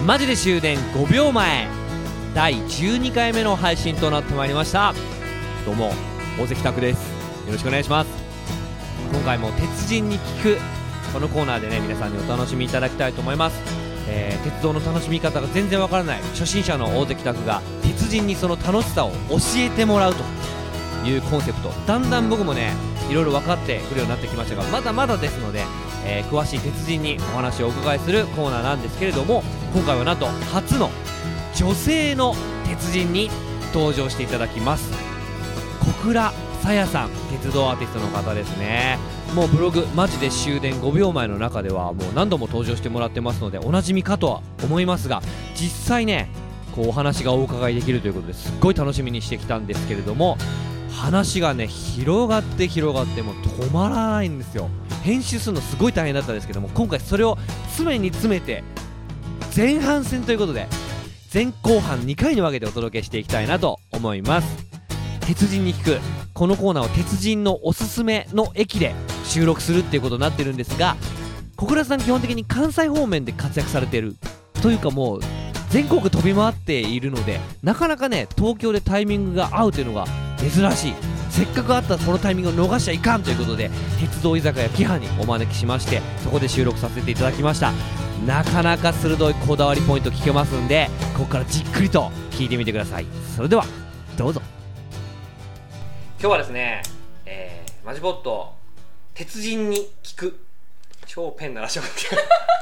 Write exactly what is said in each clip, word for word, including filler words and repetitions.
マジで終電ごびょうまえだいじゅうにかいめの配信となってまいりました。どうも大関拓です。よろしくお願いします。今回も鉄人に聞くこのコーナーでね、皆さんにお楽しみいただきたいと思います。えー、鉄道の楽しみ方が全然わからない初心者の大関拓が鉄人にその楽しさを教えてもらうというコンセプト、だんだん僕もねいろいろ分かってくるようになってきましたが、まだまだですので、えー、詳しい鉄人にお話をお伺いするコーナーなんですけれども、今回はなんと初の女性の鉄人に登場していただきます。小倉さやさん、鉄道アーティストの方ですね。もうブログマジで終電ごびょうまえの中ではもう何度も登場してもらってますのでおなじみかとは思いますが、実際ねこうお話がお伺いできるということですっごい楽しみにしてきたんですけれども、話がね広がって広がってもう止まらないんですよ。編集するのすごい大変だったんですけども、今回それを詰めに詰めて前半戦ということで前後半にかいに分けてお届けしていきたいなと思います。鉄人に聞くこのコーナーは鉄人のおすすめの駅で収録するっていうことになってるんですが、小倉さん基本的に関西方面で活躍されてるというかもう全国飛び回っているので、なかなかね東京でタイミングが合うというのが珍しい。せっかくあったこのタイミングを逃しちゃいかんということで鉄道居酒屋キハにお招きしまして、そこで収録させていただきました。なかなか鋭いこだわりポイント聞けますんで、ここからじっくりと聞いてみてください。それではどうぞ。今日はですね、えー、マジボット鉄人に聞く超ペン鳴らしまって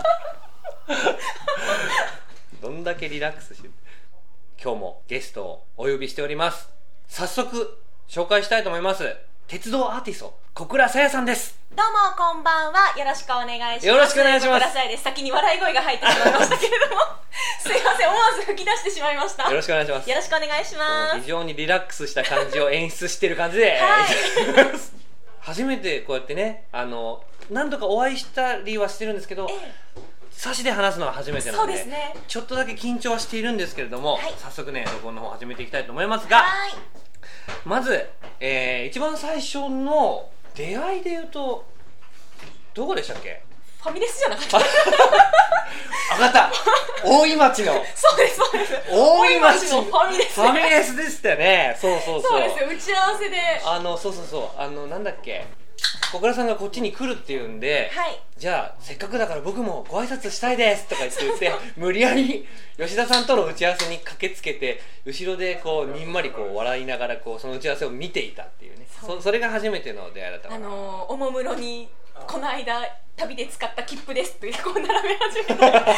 どんだけリラックスしてる。今日もゲストをお呼びしております。早速紹介したいと思います。鉄道アーティスト小倉さやさんです。 どうもこんばんは、よろしくお願いします。 よろしくお願いします。 小倉さやです。先に笑い声が入ってしまいましたけれどもすいません、思わず吹き出してしまいました。 よろしくお願いします。 よろしくお願いします。 非常にリラックスした感じを演出してる感じで、はい、初めてこうやってね、あの何度かお会いしたりはしてるんですけど、ええ、差しで話すのは初めてなの で, で、ね、ちょっとだけ緊張はしているんですけれども、はい、早速ね録音の方始めていきたいと思いますが、はい、まず、えー、一番最初の出会いで言うとどこでしたっけ？ ファミレスじゃなかったあがった大井町のそうですそうです大井町のファミレスファミレスでしたよね。そうそうそう、 そうですよ、打ち合わせであのそうそうそう、あのなんだっけ、小倉さんがこっちに来るっていうんで、はい、じゃあせっかくだから僕もご挨拶したいですとか言って言って無理やり吉田さんとの打ち合わせに駆けつけて、後ろでこうにんまりこう笑いながらこうその打ち合わせを見ていたっていうね、 そ, それが初めての出会いだったかな。 あのー、おもむろにこの間旅で使った切符ですというこう並べ始めた大関さんが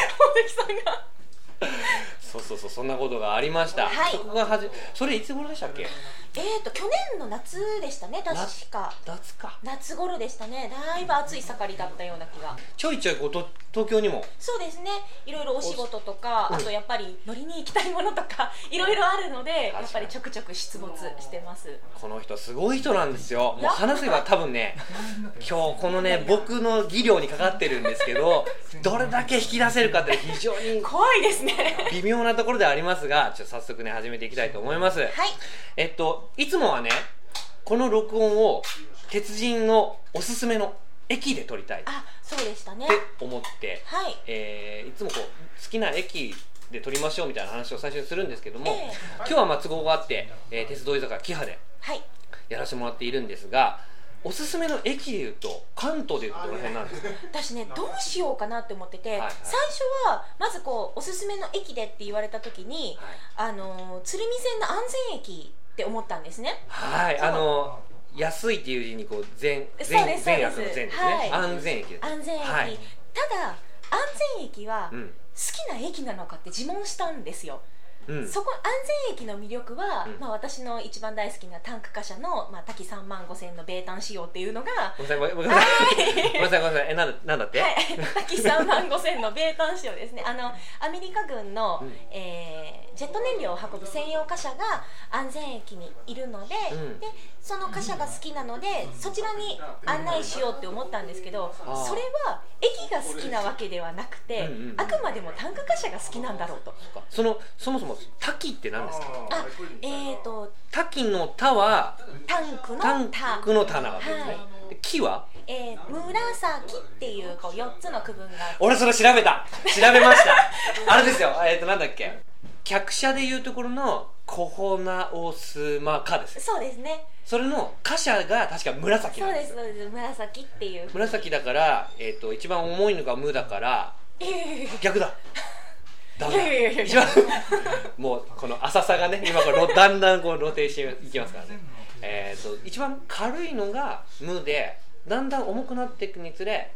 そうそうそう、そんなことがありました、はい、そこがはじそれいつ頃でしたっけ？ えーと去年の夏でしたね、確か夏か夏頃でしたね。だいぶ暑い盛りだったような気が。 ちょいちょいこうと東京にも。 そうですね、いろいろお仕事とか、あとやっぱり乗りに行きたいものとかいろいろあるので、やっぱりちょくちょく出没してます。 この人すごい人なんですよ。もう話せば多分ね今日このね僕の技量にかかってるんですけど、どれだけ引き出せるかって非常に怖いですね微妙なところではありますが、ちょっと早速ね始めていきたいと思います。はい、えっといつもはねこの録音を鉄人のおすすめの駅で撮りたいって思って、はい、えー、いつもこう好きな駅で撮りましょうみたいな話を最初にするんですけども、えー、今日はまあ都合があって、えー、鉄道居酒屋キハでやらせてもらっているんですが、おすすめの駅でいうと関東でいうとどの辺なんですか？ 私ねどうしようかなって思ってて、はいはい、最初はまずこうおすすめの駅でって言われた時に、はい、あの鶴見線の安全駅って思ったんですね。はい、 あの安いっていう字にこう善善悪の善ですね、はい、安全駅です。 安全駅、はい、ただ安全駅は好きな駅なのかって自問したんですよ。うん、そこ安全駅の魅力は、うん、まあ、私の一番大好きなタンク貨車の、まあ、滝さんまんごせんの米炭仕様っていうのがごめんなさいごめんなさいごめんなさいごめんなさい、えなんだなんだって、はい、 滝さんまんごせんの米炭仕様ですね。あのアメリカ軍の、うん、えー、ジェット燃料を運ぶ専用貨車が安全駅にいるので、うん、でその貨車が好きなのでそちらに案内しようって思ったんですけど、それは駅が好きなわけではなくて、うんうんうん、あくまでもタンク貨車が好きなんだろうと。 そのそもそも滝って何ですか？ あ、えーと滝の田はタンクのタンクの田なわけですね、はい、で木はえー、紫っていうこうよっつの区分があって、 俺それ調べた調べましたあれですよ、えっとなんだっけ、客車でいうところのコホナオスマカです。 そうですね、 それの貨車が確か紫なんです。 そうですそうです、紫っていう紫だから、えー、と一番重いのが無だから逆だダメだ、 いやいやいやいや一番もうこの浅さがね今これだんだんこう露呈していきますからね、えー、と一番軽いのが無で、だんだん重くなっていくにつれ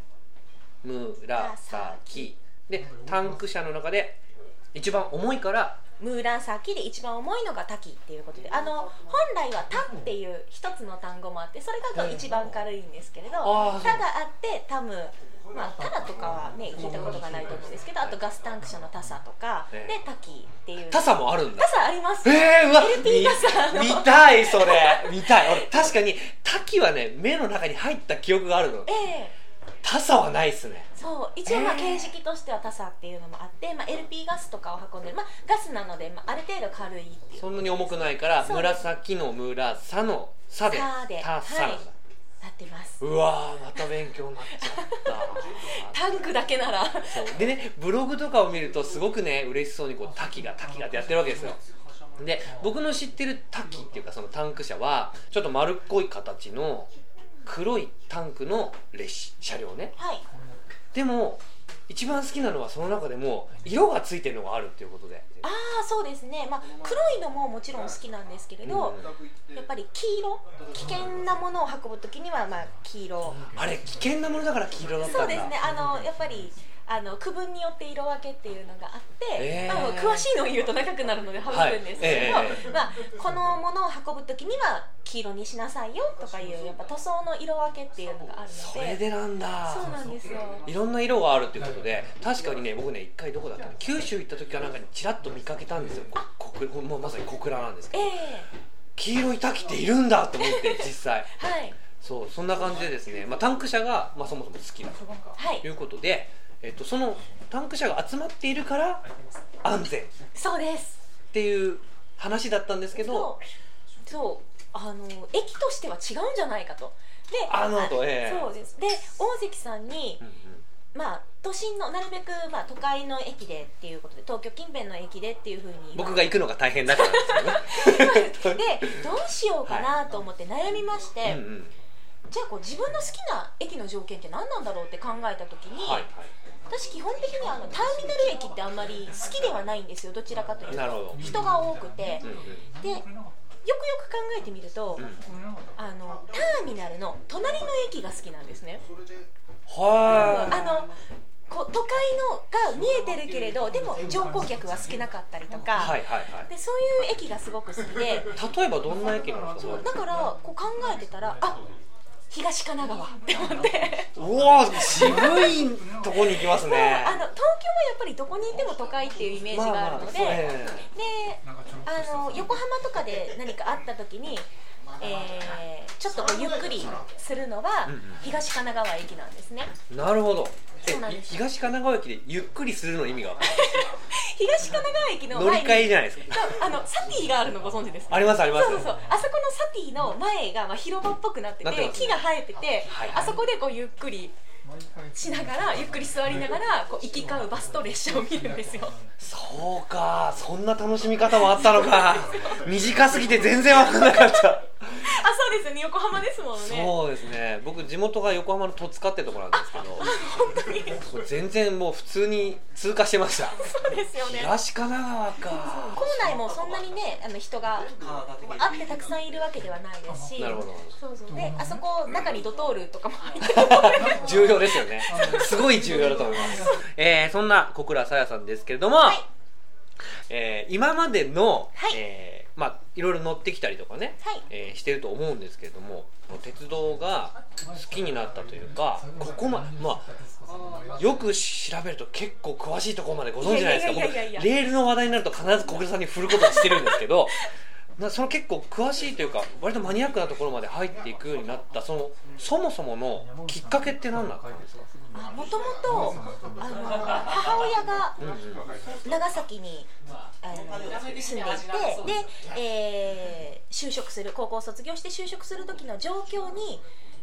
紫で、タンク車の中で一番重いから紫で一番重いのが滝っていうことで、あの本来はタっていう一つの単語もあって、それがこう一番軽いんですけれど、 あータがあってタム、まあ、タラとかはね聞いたことがないと思うんですけど、あとガスタンク車のタサとか、 ええで滝っていうタサもあるんだ。 タサあります。 えー、うわエルピー タサの見見たいそれ見たい。俺確かに滝はね目の中に入った記憶があるの。 ええ、 タサはないっすね。 そう一応まあえー形式としてはタサっていうのもあって、まあ、エルピー ガスとかを運んでる、まあ、ガスなので、まあ、ある程度軽いっていうそんなに重くないからそうです紫の村さのさでさでタサなんだ、 はいなってます。 うわーまた勉強になっちゃったタンクだけならそうでね、ブログとかを見るとすごくね嬉しそうにこう滝が滝がってやってるわけですよ。で僕の知ってる滝っていうかそのタンク車はちょっと丸っこい形の黒いタンクの列車両ね。 はいでも一番好きなのはその中でも色がついてるのがあるっていうことで、 ああそうですね、まあ、黒いのももちろん好きなんですけれど、 うんやっぱり黄色、危険なものを運ぶときにはまあ黄色、 あれ危険なものだから黄色だったんだ。 そうですね、あのやっぱりあの区分によって色分けっていうのがあって、 えーまあ、詳しいのを言うと長くなるので省くんですけれど、 はいえーまあ、このものを運ぶときには黄色にしなさいよとかいうやっぱ塗装の色分けっていうのがあるので、 それでなんだ。 そうなんですよ。 いろんな色があるっていうことで、確かにね僕ね一回どこだったかな、九州行った時かなんかにちらっと見かけたんですよ。ここもうまさに小倉なんですけえど、 え黄色い滝っているんだと思って実際はいそうそんな感じでですね、まあ、タンク車が、まあ、そもそも好きだはいということで、えっと、そのタンク車が集まっているから安全っそうですていう話だったんですけど、 そうそうあの駅としては違うんじゃないかと。であのとええそうです。で大関さんに、 うんうんまあ都心のなるべく、まあ、都会の駅でっていうことで、東京近辺の駅でっていうふうに僕が行くのが大変だからですよねでどうしようかなと思って悩みまして、 うんうんじゃあこう自分の好きな駅の条件って何なんだろうって考えた時に、 はいはい私基本的にあのターミナル駅ってあんまり好きではないんですよ。どちらかというなるほどと人が多くて、 うんうんでよくよく考えてみると、 うんあのターミナルの隣の駅が好きなんですね。 はあのこう都会のが見えてるけれどでも乗降客は少なかったりとか、 はいはいはいでそういう駅がすごく好きで、 例えばどんな駅なんですか？ だからこう考えてたら、あ東神奈川って思ってうわ渋いとこに行きますねあの東京はやっぱりどこにいても都会っていうイメージがあるので、 まあまあえであの横浜とかで何かあった時に、えー、ちょっとこうゆっくりするのはうんうん東神奈川駅なんですね。 なるほど。えそうなんです東神奈川駅でゆっくりするの意味が分かる東神奈川駅の乗り前に換えじゃないですか。 そうあのサティがあるのご存知ですか？ ありますありますそうそうそう、あそこのサティの前がまあ広場っぽくなっててなってますね木が生えてて、 はいあそこでこうゆっくりしながらゆっくり座りながらこう行き交うバスと列車を見るんですよ。 そうか、そんな楽しみ方もあったのか短すぎて全然分からなかったあ、そうですよね、横浜ですもんね。 そうですね、僕地元が横浜の戸塚ってところなんですけど、 本当にもう全然もう普通に通過してましたそうですよね。 東神奈川か。 校内もそんなにね、あの人があってたくさんいるわけではないですし、 なるほど。 そうそう、で、あそこ中にドトールとかも入ってる重要ですよねすごい重要だと思いますえー、そんな小倉さやさんですけれども、 はいえー、今までの、 はいえーまあ、いろいろ乗ってきたりとかね、 はいえーしてると思うんですけれども、鉄道が好きになったというか、ここま、まあ、よく調べると結構詳しいところまでご存知じゃないですか。 いやいやいやいや僕レールの話題になると必ず小倉さんに振ることにしてるんですけどなその結構詳しいというか割とマニアックなところまで入っていくようになったそのそもそものきっかけって何だったんですか？ もともとあの母親が長崎にあの住んでいて、で、えー、就職する高校を卒業して就職する時の状況に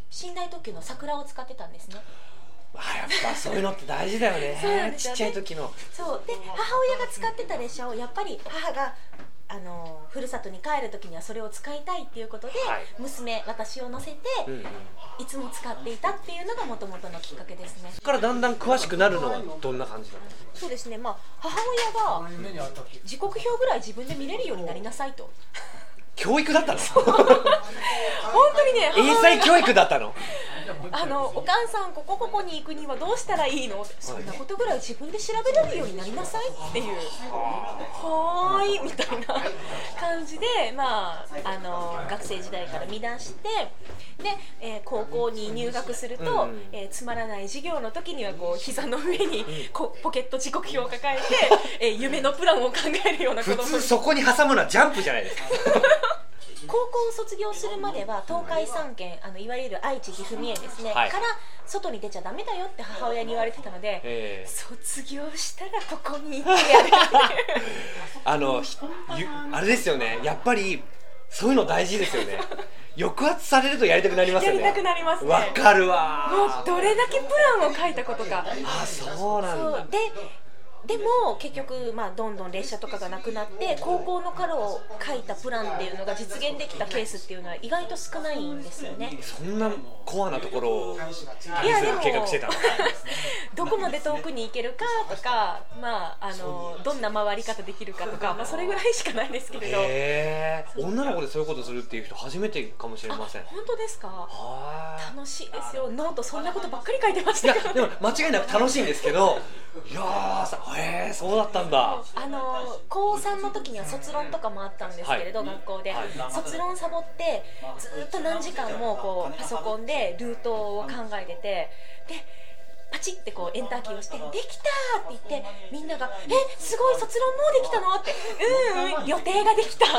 寝台特急の桜を使ってたんですね。 あ、やっぱそういうのって大事だよね。 そうなんですよね。 ちっちゃい時の。 そうで、母親が使ってた列車をやっぱり母があのふるさとに帰る時にはそれを使いたいっていうことで、はい、娘私を乗せて、うん、いつも使っていたっていうのがもともとのきっかけですね。 そこからだんだん詳しくなるのはどんな感じだったんですか？ そうですね、まあ、母親が時刻表ぐらい自分で見れるようになりなさいと。 教育だったの？ 本当にね、 英才教育だったの？ あのお母さんここここに行くにはどうしたらいいのって、そんなことぐらい自分で調べられるようになりなさいっていう、はーいみたいな感じで、まあ、あの学生時代から見出して、で、えー、高校に入学すると、うん、えー、つまらない授業の時にはこう膝の上にこうポケット時刻表を抱えて、えー、夢のプランを考えるような子供。 普通そこに挟むのはジャンプじゃないですか。 高校を卒業するまでは東海さん県、あのいわゆる愛知岐阜三重ですね、はい、から外に出ちゃダメだよって母親に言われてたので、えー、卒業したらここに行ってやるあのあれですよね、やっぱりそういうの大事ですよね。抑圧されるとやりたくなりますよね。 やりたくなりますね。 わかるわ。 もうどれだけプランを書いたことか。 あ、そうなんだ。 ででも結局、まあ、どんどん列車とかがなくなって高校の頃を書いたプランっていうのが実現できたケースっていうのは意外と少ないんですよね。 そんなコアなところをいやでも計画してたのどこまで遠くに行けるかとか、まあ、あのどんな回り方できるかとか、まあ、それぐらいしかないですけれど。 へー、女の子でそういうことするっていう人初めてかもしれません。 本当ですか？楽しいですよ。ノートそんなことばっかり書いてましたから、ね、 いやでも間違いなく楽しいんですけど、いやーさ、へー、そうだったんだ。 あの高さんの時には卒論とかもあったんですけれど、はい、学校で、はい、卒論サボってずっと何時間もこうパソコンでルートを考えてて、でパチってこうエンターキーをしてできたって言って、みんながえすごい卒論もうできたのって、うんうん予定ができた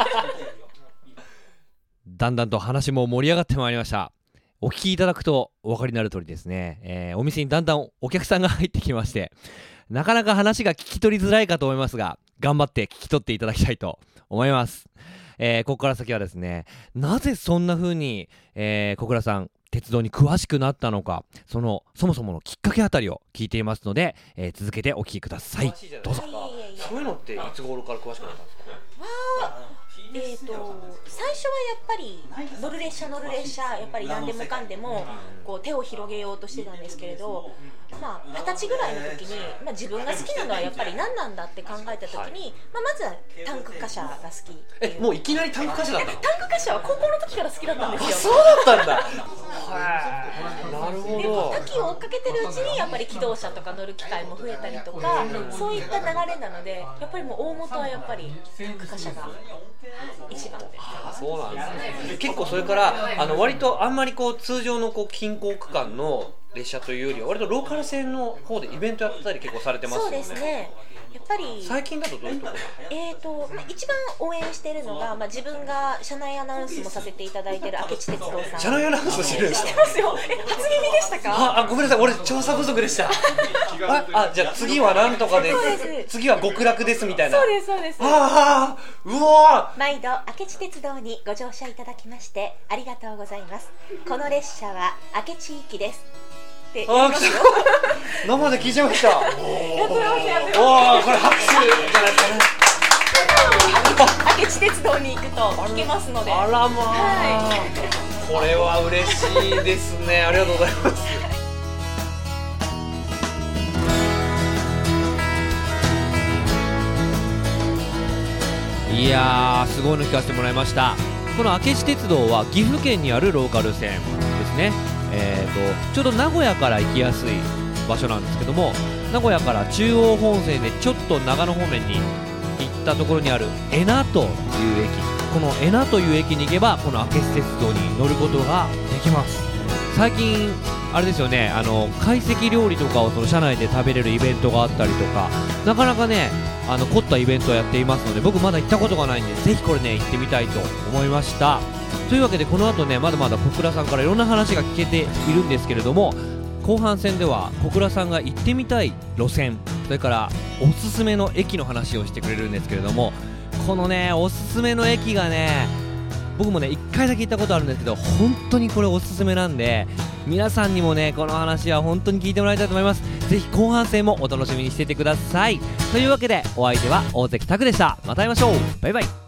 だんだんと話も盛り上がってまいりました。お聞きいただくとお分かりになる通りですね、えー、お店にだんだんお客さんが入ってきまして、なかなか話が聞き取りづらいかと思いますが、頑張って聞き取っていただきたいと思います。えー、ここから先はですね、なぜそんな風に、えー、小倉さん鉄道に詳しくなったのか、そのそもそものきっかけあたりを聞いていますので、えー、続けてお聞きください。どうぞ。そういうのっていつ頃から詳しくなったんですか？ わえー、と最初はやっぱり乗る列車乗る列車やっぱり何でもかんでもこう手を広げようとしてたんですけれど、まあ、はたちぐらいの時に、まあ、自分が好きなのはやっぱり何なんだって考えた時に、はい、まあ、まずはタンク貨車が好き。 え、もういきなりタンク貨車だったの？ タンク貨車は高校の時から好きだったんですよ。 あ、そうだったんだ。はい、なるほど。 滝を追っかけてるうちにやっぱり機動車とか乗る機会も増えたりとか、そういった流れなので、やっぱりもう大元はやっぱりタンク貨車が一番です。 あ、そうなんですね。結構それからあの割とあんまりこう通常のこう近郊区間の列車というよりは割とローカル線の方でイベントやったり結構されてますよね。 そうですね。やっぱり最近だとどういうところ？ えーとまあ、一番応援しているのが、まあ、自分が車内アナウンスもさせていただいている明智鉄道さん。 車内アナウンスしてるんですか？ 知ってますよ。え、初耳でしたか？ ああ、ごめんなさい、俺調査不足でしたああ、じゃあ次はなんとかです、次は極楽ですみたいな。 そうですそうです。 ああ、うわー、 毎度明智鉄道にご乗車いただきましてありがとうございます。この列車は明智行きですって言いますよ。 生で聞いちゃいました。おー、これ拍手じゃないですかね。 明智鉄道に行くと聞けますので。 あらまあ、はい、これは嬉しいですね。ありがとうございます。いやー、すごいの聞かせてもらいました。この明智鉄道は岐阜県にあるローカル線ですね。えーと、ちょうど名古屋から行きやすい場所なんですけども、名古屋から中央本線でちょっと長野方面に行ったところにある恵那という駅、この恵那という駅に行けばこの明智鉄道に乗ることができます。最近あれですよね、あの懐石料理とかをその車内で食べれるイベントがあったりとか、なかなかねあの凝ったイベントをやっていますので、僕まだ行ったことがないんでぜひこれね行ってみたいと思いました。というわけでこの後ねまだまだ小倉さんからいろんな話が聞けているんですけれども、後半戦では小倉さんが行ってみたい路線、それからおすすめの駅の話をしてくれるんですけれども、このねおすすめの駅がね僕もねいっかいだけ行ったことあるんですけど、本当にこれおすすめなんで、皆さんにもねこの話は本当に聞いてもらいたいと思います。ぜひ後半戦もお楽しみにしていてください。というわけでお相手は大関拓でした。また会いましょう。バイバイ。